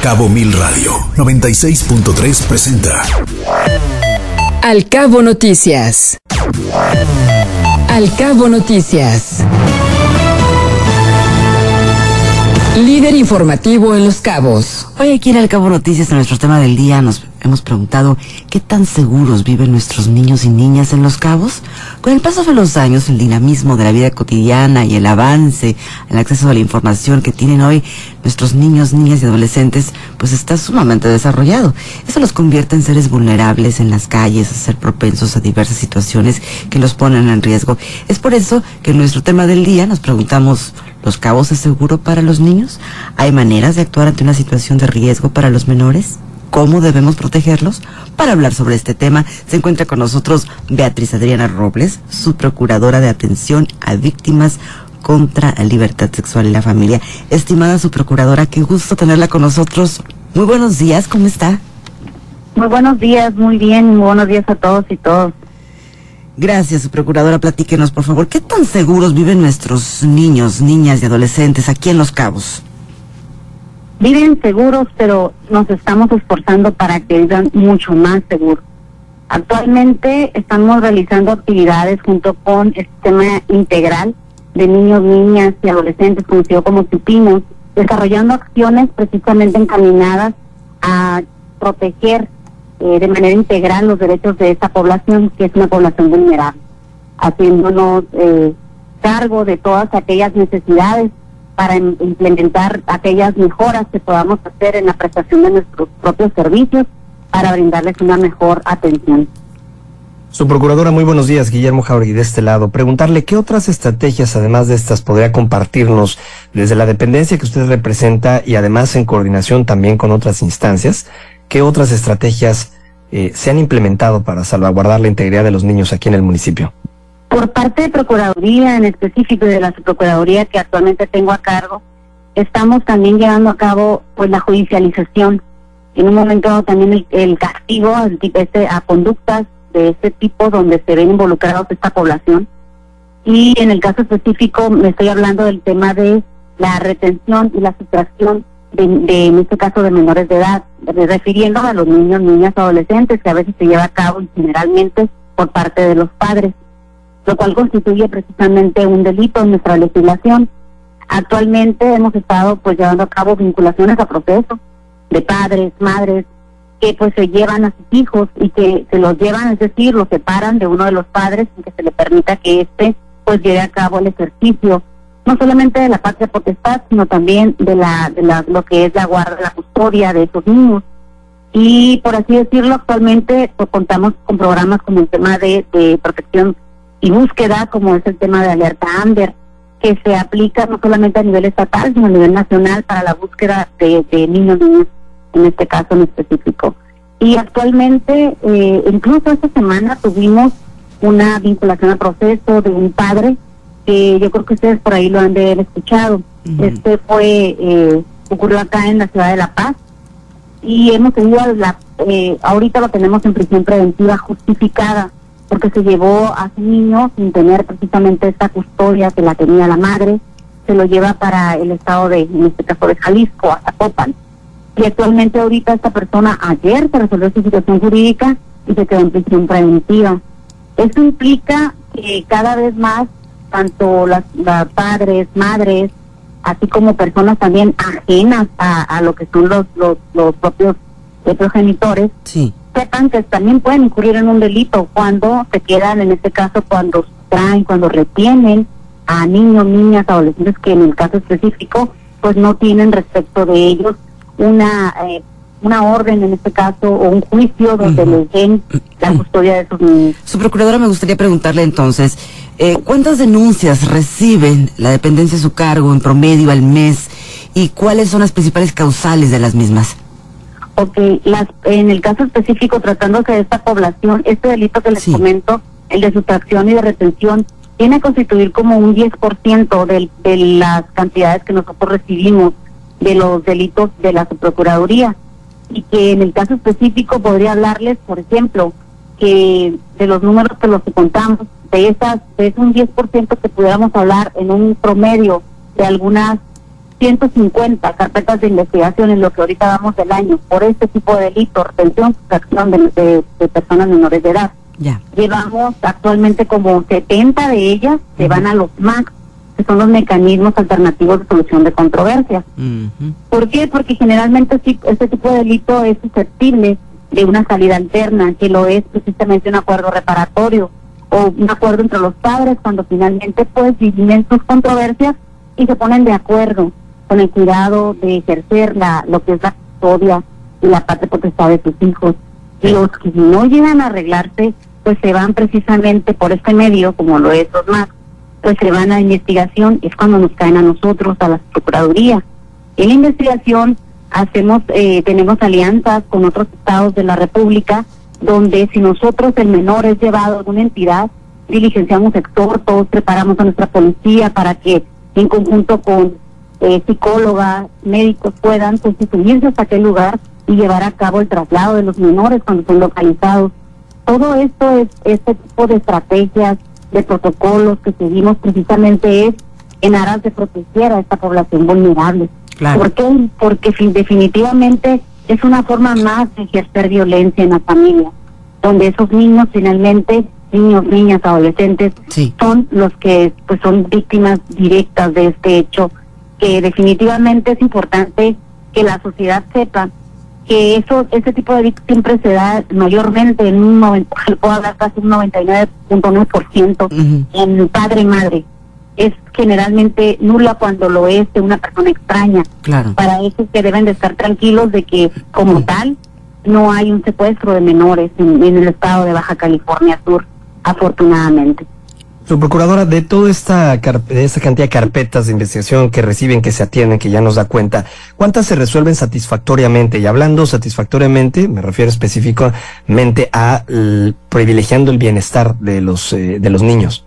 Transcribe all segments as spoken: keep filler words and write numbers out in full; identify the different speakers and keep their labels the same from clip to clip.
Speaker 1: Cabo Mil Radio noventa y seis punto tres presenta
Speaker 2: Al Cabo Noticias. Al Cabo Noticias. Líder informativo en Los Cabos.
Speaker 3: Hoy aquí en Al Cabo Noticias, en nuestro tema del día, nos hemos preguntado ¿qué tan seguros viven nuestros niños y niñas en Los Cabos? Con el paso de los años, el dinamismo de la vida cotidiana y el avance, el acceso a la información que tienen hoy nuestros niños, niñas y adolescentes, pues está sumamente desarrollado. Eso los convierte en seres vulnerables en las calles, a ser propensos a diversas situaciones que los ponen en riesgo. Es por eso que en nuestro tema del día nos preguntamos, ¿Los Cabos es seguro para los niños? ¿Hay maneras de actuar ante una situación de riesgo para los menores? ¿Cómo debemos protegerlos? Para hablar sobre este tema se encuentra con nosotros Beatriz Adriana Robles, subprocuradora de atención a víctimas contra la libertad sexual en la familia. Estimada subprocuradora, qué gusto tenerla con nosotros. Muy buenos días, ¿cómo está?
Speaker 4: Muy buenos días, muy bien, muy buenos días a todos y todos.
Speaker 3: Gracias, subprocuradora. Platíquenos, por favor, ¿qué tan seguros viven nuestros niños, niñas y adolescentes aquí en Los Cabos?
Speaker 4: Viven seguros, pero nos estamos esforzando para que vivan mucho más seguros. Actualmente estamos realizando actividades junto con el sistema integral de niños, niñas y adolescentes, conocido como CIPINOS, desarrollando acciones precisamente encaminadas a proteger eh, de manera integral los derechos de esta población, que es una población vulnerable, haciéndonos eh, cargo de todas aquellas necesidades para implementar aquellas mejoras que podamos hacer en la prestación de nuestros propios servicios para brindarles una mejor atención.
Speaker 5: Subprocuradora, muy buenos días. Guillermo Jauregui de este lado. Preguntarle qué otras estrategias, además de estas, podría compartirnos desde la dependencia que usted representa y además en coordinación también con otras instancias. ¿Qué otras estrategias eh, se han implementado para salvaguardar la integridad de los niños aquí en el municipio?
Speaker 4: Por parte de Procuraduría, en específico de la Subprocuraduría que actualmente tengo a cargo, estamos también llevando a cabo pues la judicialización. En un momento dado también el, el castigo el, este, a conductas de este tipo donde se ven involucrados esta población. Y en el caso específico me estoy hablando del tema de la retención y la sustracción de, de en este caso de menores de edad, refiriendo a los niños, niñas, adolescentes, que a veces se lleva a cabo y generalmente por parte de los padres, lo cual constituye precisamente un delito en nuestra legislación. Actualmente hemos estado pues llevando a cabo vinculaciones a proceso de padres, madres, que pues se llevan a sus hijos y que se los llevan, es decir, los separan de uno de los padres sin que se le permita que éste pues lleve a cabo el ejercicio, no solamente de la patria potestad, sino también de la, de la lo que es la guarda, la custodia de esos niños. Y por así decirlo, actualmente pues, contamos con programas como el tema de, de protección y búsqueda, como es el tema de alerta Amber, que se aplica no solamente a nivel estatal, sino a nivel nacional para la búsqueda de, de niños, niñas, en este caso en específico. Y actualmente, eh, incluso esta semana tuvimos una vinculación a proceso de un padre, que yo creo que ustedes por ahí lo han de haber escuchado. Uh-huh. Este fue, eh, ocurrió acá en la ciudad de La Paz, y hemos tenido, la, eh, ahorita lo tenemos en prisión preventiva justificada, porque se llevó a su niño sin tener precisamente esta custodia que la tenía la madre, se lo lleva para el estado de, en este caso de Jalisco, a Zapopan. Y actualmente ahorita esta persona ayer se resolvió su situación jurídica y se quedó en prisión preventiva. Eso implica que cada vez más, tanto las, las padres, madres, así como personas también ajenas a, a lo que son los, los, los propios eh, progenitores,
Speaker 3: sí,
Speaker 4: sepan que también pueden incurrir en un delito cuando se quedan, en este caso, cuando traen, cuando retienen a niños, niñas, adolescentes que en el caso específico, pues no tienen respecto de ellos una eh, una orden, en este caso, o un juicio donde uh-huh. les den la custodia de sus niños.
Speaker 3: Subprocuradora, me gustaría preguntarle entonces, eh, ¿cuántas denuncias reciben la dependencia a su cargo en promedio al mes y cuáles son las principales causales de las mismas?
Speaker 4: Ok, las, en el caso específico, tratándose de esta población, este delito que les sí. comento, el de sustracción y de retención, viene a constituir como un diez por ciento de, de las cantidades que nosotros recibimos de los delitos de la Subprocuraduría. Y que en el caso específico podría hablarles, por ejemplo, que de los números que los que contamos, de esas, de ese un diez por ciento que pudiéramos hablar en un promedio de algunas ciento cincuenta carpetas de investigación en lo que ahorita vamos del año por este tipo de delito, retención, sustracción de, de, de personas menores de edad.
Speaker 3: Ya.
Speaker 4: Llevamos actualmente como setenta de ellas, se
Speaker 3: Uh-huh.
Speaker 4: van a los M A C, que son los mecanismos alternativos de solución de controversias.
Speaker 3: Uh-huh.
Speaker 4: ¿Por qué? Porque generalmente sí, este tipo de delito es susceptible de una salida alterna, que lo es precisamente un acuerdo reparatorio o un acuerdo entre los padres cuando finalmente pues viven sus controversias y se ponen de acuerdo con el cuidado de ejercer la lo que es la custodia y la patria potestad de sus hijos. Y los que no llegan a arreglarse, pues se van precisamente por este medio, como lo es los M A C, pues se van a investigación, es cuando nos caen a nosotros, a la Procuraduría. En la investigación hacemos, eh, tenemos alianzas con otros estados de la República, donde si nosotros, el menor, es llevado a alguna entidad, diligenciamos exhortos, preparamos a nuestra policía para que en conjunto con eh, psicólogas, médicos puedan constituirse hasta aquel lugar y llevar a cabo el traslado de los menores cuando son localizados. Todo esto es este tipo de estrategias, de protocolos que seguimos precisamente es en aras de proteger a esta población vulnerable.
Speaker 3: Claro.
Speaker 4: ¿Por qué? Porque fin, definitivamente es una forma más de ejercer violencia en la familia, donde esos niños finalmente, niños, niñas, adolescentes,
Speaker 3: Sí.
Speaker 4: son los que pues son víctimas directas de este hecho, que definitivamente es importante que la sociedad sepa que eso, ese tipo de delitos siempre se da mayormente en un noventa, puedo hablar casi un noventa y nueve punto nueve por ciento
Speaker 3: Uh-huh.
Speaker 4: en padre madre. Es generalmente nula cuando lo es de una persona extraña.
Speaker 3: Claro.
Speaker 4: Para eso es que deben de estar tranquilos de que como tal no hay un secuestro de menores en, en el estado de Baja California Sur, afortunadamente.
Speaker 5: Su procuradora, de toda esta, de esta cantidad de carpetas de investigación que reciben, que se atienden, que ya nos da cuenta, ¿cuántas se resuelven satisfactoriamente? Y hablando satisfactoriamente, me refiero específicamente a el, privilegiando el bienestar de los, eh, de los niños.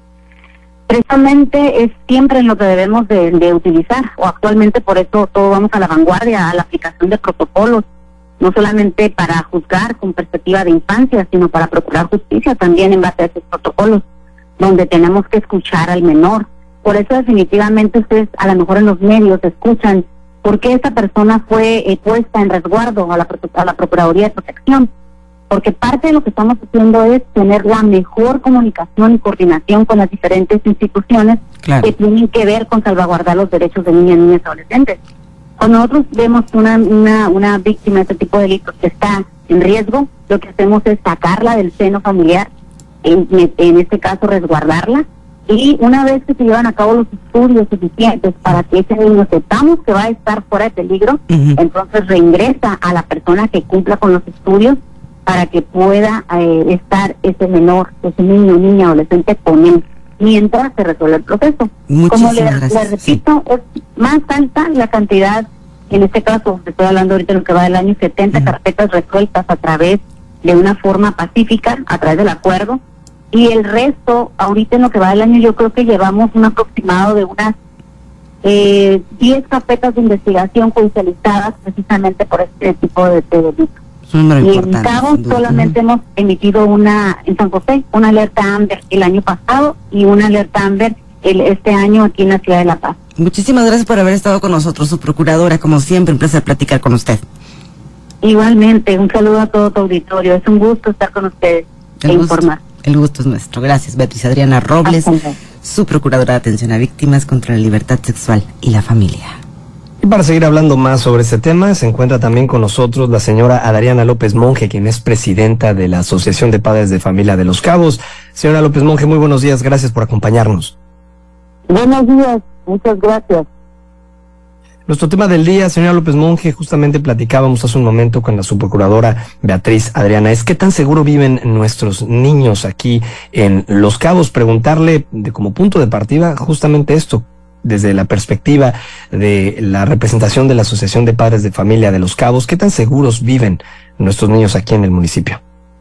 Speaker 4: Precisamente es siempre en lo que debemos de, de utilizar, o actualmente por eso todo vamos a la vanguardia, a la aplicación de protocolos, no solamente para juzgar con perspectiva de infancia, sino para procurar justicia también en base a esos protocolos, donde tenemos que escuchar al menor. Por eso definitivamente ustedes a lo mejor en los medios escuchan por qué esta persona fue eh, puesta en resguardo a la, a la Procuraduría de Protección, porque parte de lo que estamos haciendo es tener la mejor comunicación y coordinación con las diferentes instituciones
Speaker 3: Claro.
Speaker 4: que tienen que ver con salvaguardar los derechos de niñas, niñas y adolescentes. Cuando nosotros vemos una, una, una víctima de este tipo de delitos que está en riesgo, lo que hacemos es sacarla del seno familiar, en, en este caso resguardarla, y una vez que se llevan a cabo los estudios suficientes para que ese niño sepamos que va a estar fuera de peligro,
Speaker 3: Uh-huh.
Speaker 4: entonces reingresa a la persona que cumpla con los estudios para que pueda eh, estar ese menor, ese niño, niña, adolescente con él, mientras se resuelve el proceso.
Speaker 3: Muchísimas
Speaker 4: Como le,
Speaker 3: gracias.
Speaker 4: le repito, es más alta la cantidad, en este caso, estoy hablando ahorita de lo que va del año, setenta
Speaker 3: Uh-huh.
Speaker 4: carpetas resueltas a través de una forma pacífica, a través del acuerdo, y el resto, ahorita en lo que va del año, yo creo que llevamos un aproximado de unas eh, diez carpetas de investigación judicializadas precisamente por este tipo de, de delitos.
Speaker 3: Es un número
Speaker 4: Y en
Speaker 3: importante.
Speaker 4: Cabo
Speaker 3: sin duda.
Speaker 4: solamente hemos emitido una, en San José, una alerta AMBER el año pasado y una alerta AMBER el, este año aquí en la ciudad de La Paz.
Speaker 3: Muchísimas gracias por haber estado con nosotros, su procuradora. Como siempre, un placer platicar con usted.
Speaker 4: Igualmente, un saludo a todo tu auditorio. Es un gusto estar con ustedes e
Speaker 3: El gusto,
Speaker 4: informar.
Speaker 3: el gusto es nuestro. Gracias, Beatriz Adriana Robles,
Speaker 4: Hasta luego.
Speaker 3: su procuradora de atención a víctimas contra la libertad sexual y la familia.
Speaker 5: Y para seguir hablando más sobre este tema, se encuentra también con nosotros la señora Adriana López Monge, quien es presidenta de la Asociación de Padres de Familia de Los Cabos. Señora López Monge, muy buenos días, gracias por acompañarnos.
Speaker 4: Buenos días, muchas gracias.
Speaker 5: Nuestro tema del día, señora López Monge, justamente platicábamos hace un momento con la subprocuradora Beatriz Adriana, es qué tan seguro viven nuestros niños aquí en Los Cabos. Preguntarle de como punto de partida justamente esto, desde la perspectiva de la representación de la Asociación de Padres de Familia de Los Cabos, ¿qué tan seguros viven nuestros niños aquí en el municipio?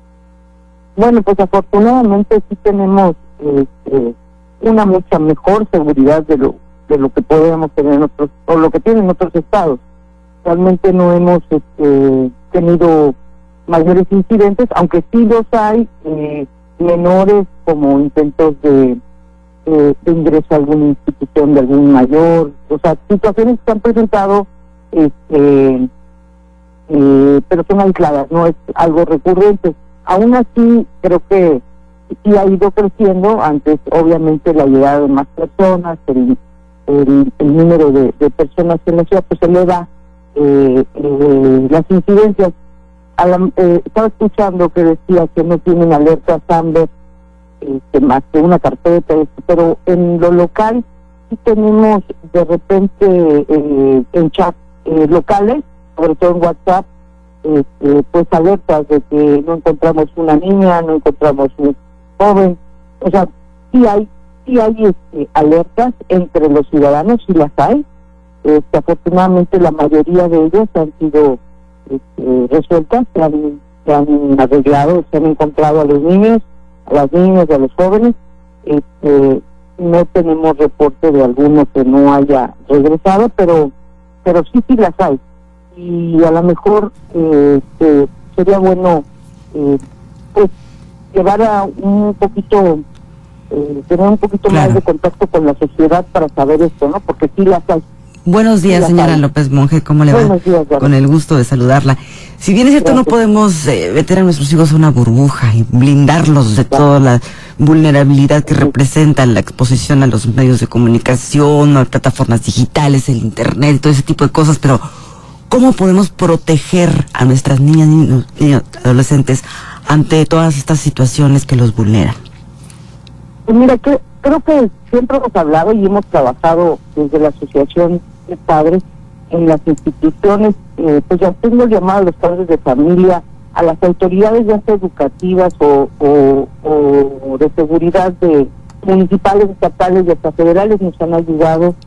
Speaker 6: Bueno, pues afortunadamente sí tenemos eh, eh, una mucha mejor seguridad de lo de lo que podemos tener en otros, o lo que tienen otros estados. Realmente no hemos este, tenido mayores incidentes, aunque sí los hay, eh, menores como intentos de eh, de ingreso a alguna institución de algún mayor, o sea, situaciones que se han presentado, este, eh, pero son aisladas, no es algo recurrente. Aún así, creo que sí ha ido creciendo. Antes, obviamente, la llegada de más personas, el, el, el número de, de personas en la ciudad, pues eleva eh, eh, las incidencias. A la, eh, estaba escuchando que decía que no tienen alertas Amber, este, más que una carpeta, este, pero en lo local sí tenemos de repente eh, en chat eh, locales, sobre todo en WhatsApp, este, pues alertas de que no encontramos una niña, no encontramos un joven. O sea, sí hay, sí hay este, alertas entre los ciudadanos, sí las hay. Este, afortunadamente la mayoría de ellas han sido este, resueltas, se han, se han arreglado, se han encontrado a los niños, a las niñas y a los jóvenes. Este, no tenemos reporte de alguno que no haya regresado, pero pero sí, sí las hay. Y a lo mejor eh, este, sería bueno eh, pues llevar a un poquito, eh, tener un poquito
Speaker 3: claro.
Speaker 6: más de contacto con la sociedad para saber esto, ¿no? Porque sí las hay.
Speaker 3: Buenos días,
Speaker 6: Sí,
Speaker 3: señora
Speaker 6: hay.
Speaker 3: López Monge, ¿cómo le
Speaker 6: Buenos
Speaker 3: va?
Speaker 6: días, Gaby.
Speaker 3: Con el gusto de saludarla. Si bien es cierto,
Speaker 6: Gracias.
Speaker 3: no podemos eh, meter a nuestros hijos a una burbuja y blindarlos de toda la vulnerabilidad que representa la exposición a los medios de comunicación, a plataformas digitales, el internet, todo ese tipo de cosas, pero ¿cómo podemos proteger a nuestras niñas, niños, niños adolescentes ante todas estas situaciones que los vulneran?
Speaker 6: Pues mira, que, creo que siempre hemos hablado y hemos trabajado desde la Asociación de Padres en las instituciones, eh, pues ya tengo el llamado a los padres de familia, a las autoridades ya sea educativas o, o, o de seguridad de municipales, estatales y hasta federales, nos han ayudado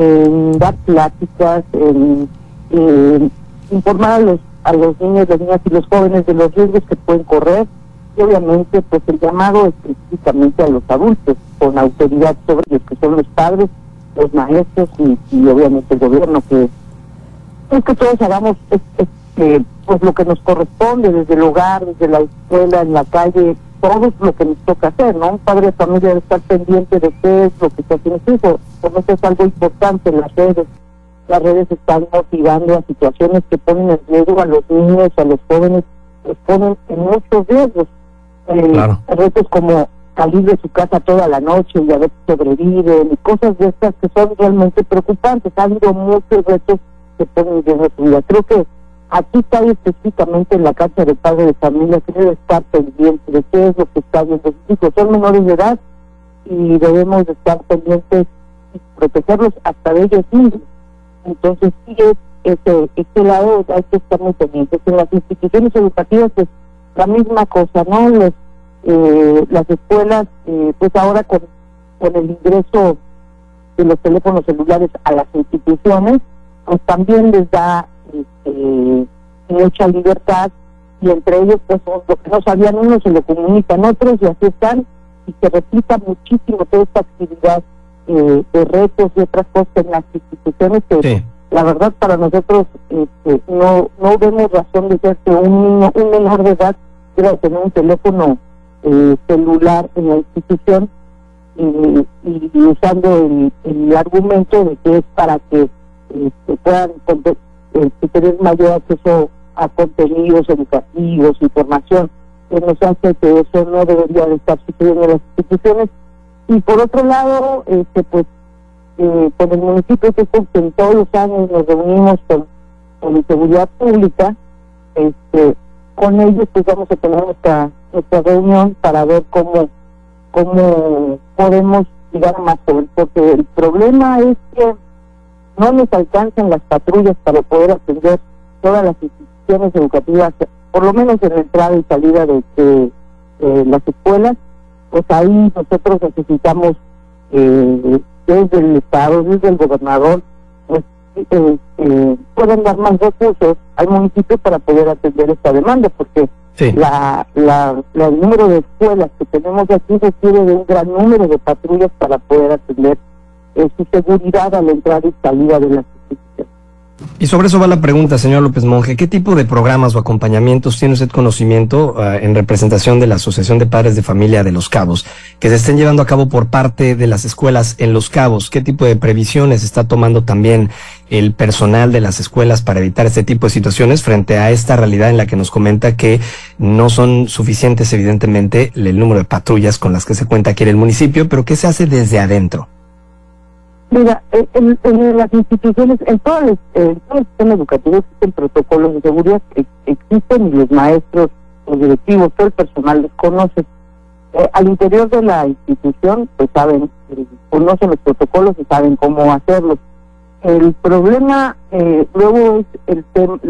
Speaker 6: en dar pláticas, en, en informar a los, a los niños, las niñas y los jóvenes de los riesgos que pueden correr. Y obviamente pues el llamado específicamente a los adultos con autoridad sobre ellos, que son los padres, los maestros y, y obviamente el gobierno, que es que todos hagamos este, pues lo que nos corresponde desde el hogar, desde la escuela, en la calle, todo es lo que nos toca hacer, ¿no? Un padre de familia debe estar pendiente de qué es lo que está haciendo su hijo, porque eso es algo importante en las redes. Las redes están motivando a situaciones que ponen en riesgo a los niños, a los jóvenes, los ponen en muchos riesgos. Eh,
Speaker 5: Claro.
Speaker 6: Retos como salir de su casa toda la noche y a ver si sobreviven y cosas de estas que son realmente preocupantes. Ha habido muchos retos que ponen en riesgo su vida. Creo que aquí está específicamente en la cancha de padre de familia que debe estar pendiente de qué es lo que está viendo sus hijos. Son menores de edad y debemos de estar pendientes y protegerlos hasta de ellos mismos. Entonces sí es este, este lado, hay que estar muy pendientes. En las instituciones educativas pues la misma cosa, ¿no? Los, eh, las escuelas, eh, pues ahora con, con el ingreso de los teléfonos celulares a las instituciones, pues también les da este, mucha libertad, y entre ellos pues lo que no sabían unos se lo comunican otros y así están, y se replica muchísimo toda esta actividad eh, de retos y otras cosas en las instituciones que
Speaker 5: Sí.
Speaker 6: la verdad para nosotros este, no no vemos razón de ser que un niño, un menor de edad quiera tener un teléfono eh, celular en la institución y, y, y usando el, el argumento de que es para que este, puedan este, tener mayor acceso a contenidos educativos, información, que nos hace que eso no debería de estar sucediendo en las instituciones. Y por otro lado, este pues eh, con el municipio que en todos los años nos reunimos con, con seguridad pública, este con ellos pues vamos a tener nuestra, nuestra reunión para ver cómo cómo podemos llegar a más jóvenes, porque el problema es que no nos alcanzan las patrullas para poder atender todas las instituciones educativas, por lo menos en la entrada y salida de, de, de las escuelas. Pues ahí nosotros necesitamos eh, desde el Estado, desde el gobernador, pues eh, eh, pueden dar más recursos al municipio para poder atender esta demanda, porque
Speaker 5: Sí.
Speaker 6: la, la, la el número de escuelas que tenemos aquí requiere de un gran número de patrullas para poder atender eh, su seguridad a la entrada y salida de las instituciones.
Speaker 5: Y sobre eso va la pregunta, señor López Monje. ¿Qué tipo de programas o acompañamientos tiene usted conocimiento uh, en representación de la Asociación de Padres de Familia de Los Cabos que se estén llevando a cabo por parte de las escuelas en Los Cabos? ¿Qué tipo de previsiones está tomando también el personal de las escuelas para evitar este tipo de situaciones frente a esta realidad en la que nos comenta que no son suficientes, evidentemente, el número de patrullas con las que se cuenta aquí en el municipio, pero qué se hace desde adentro?
Speaker 6: Mira, en, en las instituciones, en todo, el, en todo el sistema educativo existen protocolos de seguridad, que existen y los maestros, los directivos, todo el personal los conoce. Eh, al interior de la institución, pues saben, eh, conocen los protocolos y saben cómo hacerlos. El problema eh, luego es el tem,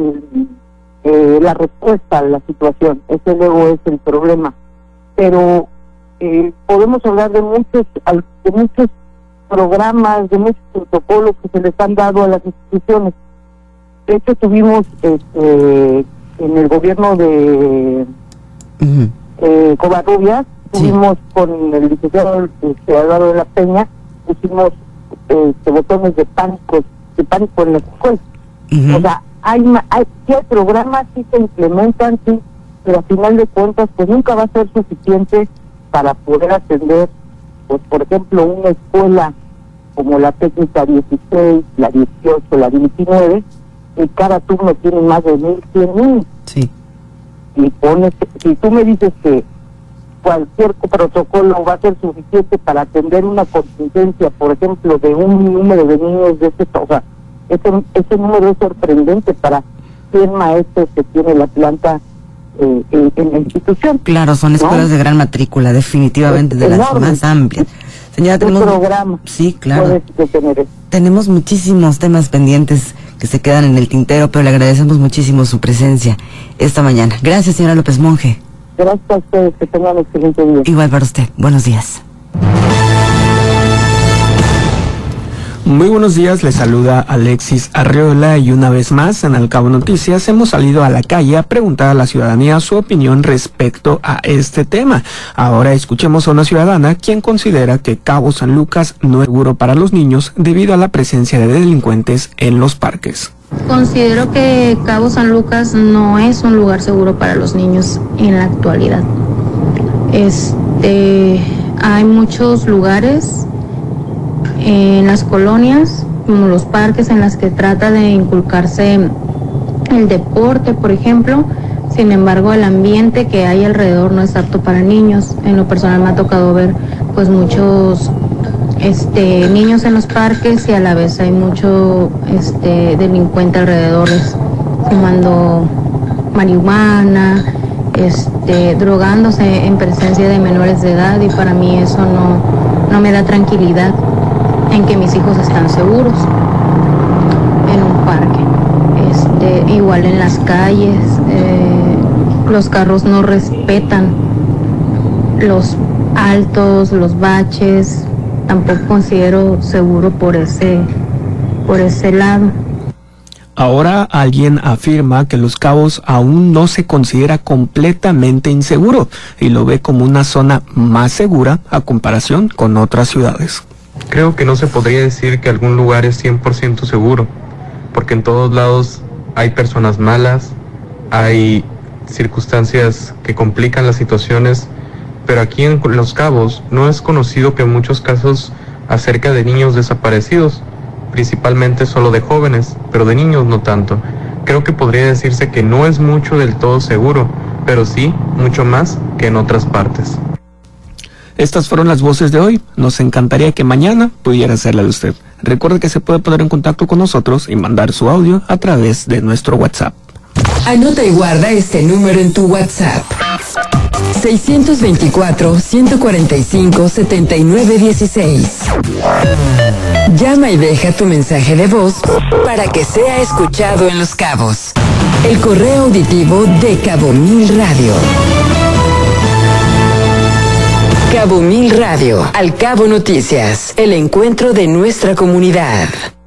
Speaker 6: eh, la respuesta a la situación, ese luego es el problema. Pero eh, podemos hablar de muchos, de muchos programas, de muchos protocolos que se les han dado a las instituciones. De hecho, tuvimos este, en el gobierno de uh-huh. eh, Covarrubias, sí. tuvimos con el licenciado Álvaro de la Peña, pusimos este, botones de pánico, de pánico en las escuelas. Uh-huh. O sea, hay, hay, sí hay programas, sí se implementan, sí, pero a final de cuentas, pues nunca va a ser suficiente para poder atender, pues por ejemplo, una escuela como la técnica dieciséis, la dieciocho, la diecinueve, y cada turno tiene más de mil cien niños.
Speaker 3: Sí.
Speaker 6: Y pones, si tú me dices que cualquier protocolo va a ser suficiente para atender una contingencia, por ejemplo, de un número de niños de ese, o sea, ese, ese número es sorprendente para cien maestros que tiene la planta eh, en, en la institución.
Speaker 3: Claro, son escuelas ¿no? de gran matrícula, definitivamente, es de enorme. Las más amplias. Señora, tenemos,
Speaker 6: programa.
Speaker 3: Sí, claro. Tenemos muchísimos temas pendientes que se quedan en el tintero, pero le agradecemos muchísimo su presencia esta mañana. Gracias, señora López Monje.
Speaker 6: Gracias a ustedes, que tengan un excelente día.
Speaker 3: Igual para usted. Buenos días.
Speaker 7: Muy buenos días, les saluda Alexis Arreola y una vez más en Al Cabo Noticias hemos salido a la calle a preguntar a la ciudadanía su opinión respecto a este tema. Ahora escuchemos a una ciudadana quien considera que Cabo San Lucas no es seguro para los niños debido a la presencia de delincuentes en los parques.
Speaker 8: Considero que Cabo San Lucas no es un lugar seguro para los niños en la actualidad. Este, hay muchos lugares en las colonias, como los parques, en las que trata de inculcarse el deporte, por ejemplo. Sin embargo, el ambiente que hay alrededor no es apto para niños. En lo personal me ha tocado ver pues muchos este niños en los parques y a la vez hay mucho este delincuente alrededor, fumando marihuana, este drogándose en presencia de menores de edad, y para mí eso no, no me da tranquilidad en que mis hijos están seguros en un parque. Este, igual en las calles, eh, los carros no respetan los altos, los baches. Tampoco considero seguro por ese, por ese lado.
Speaker 7: Ahora alguien afirma que Los Cabos aún no se considera completamente inseguro y lo ve como una zona más segura a comparación con otras ciudades.
Speaker 9: Creo que no se podría decir que algún lugar es cien por ciento seguro, porque en todos lados hay personas malas, hay circunstancias que complican las situaciones, pero aquí en Los Cabos no es conocido que en muchos casos acerca de niños desaparecidos, principalmente solo de jóvenes, pero de niños no tanto. Creo que podría decirse que no es mucho del todo seguro, pero sí mucho más que en otras partes.
Speaker 7: Estas fueron las voces de hoy. Nos encantaría que mañana pudiera ser la de usted. Recuerde que se puede poner en contacto con nosotros y mandar su audio a través de nuestro WhatsApp.
Speaker 2: Anota y guarda este número en tu WhatsApp. seis dos cuatro, uno cuatro cinco, siete nueve uno seis. Llama y deja tu mensaje de voz para que sea escuchado en Los Cabos. El correo auditivo de Cabo Mil Radio. Cabo Mil Radio, Al Cabo Noticias, el encuentro de nuestra comunidad.